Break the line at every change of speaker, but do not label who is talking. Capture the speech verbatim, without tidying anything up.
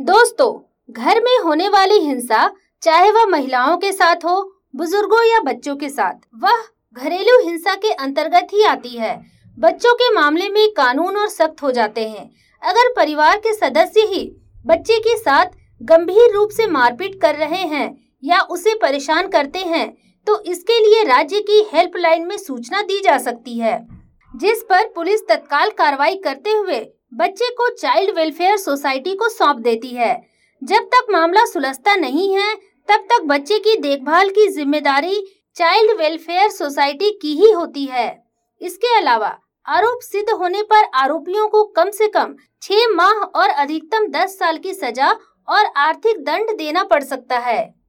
दोस्तों, घर में होने वाली हिंसा, चाहे वह महिलाओं के साथ हो, बुजुर्गों या बच्चों के साथ, वह घरेलू हिंसा के अंतर्गत ही आती है। बच्चों के मामले में कानून और सख्त हो जाते हैं। अगर परिवार के सदस्य ही बच्चे के साथ गंभीर रूप से मारपीट कर रहे हैं या उसे परेशान करते हैं, तो इसके लिए राज्य की हेल्पलाइन में सूचना दी जा सकती है, जिस पर पुलिस तत्काल कार्रवाई करते हुए बच्चे को चाइल्ड वेलफेयर सोसाइटी को सौंप देती है। जब तक मामला सुलझता नहीं है, तब तक बच्चे की देखभाल की जिम्मेदारी चाइल्ड वेलफेयर सोसाइटी की ही होती है। इसके अलावा आरोप सिद्ध होने पर आरोपियों को कम से कम छह माह और अधिकतम दस साल की सजा और आर्थिक दंड देना पड़ सकता है।